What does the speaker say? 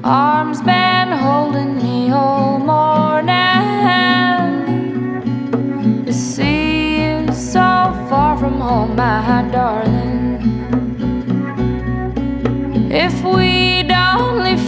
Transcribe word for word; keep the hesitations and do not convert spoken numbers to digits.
Arms been holding me all morning. The sea is so far from home, my darling. If we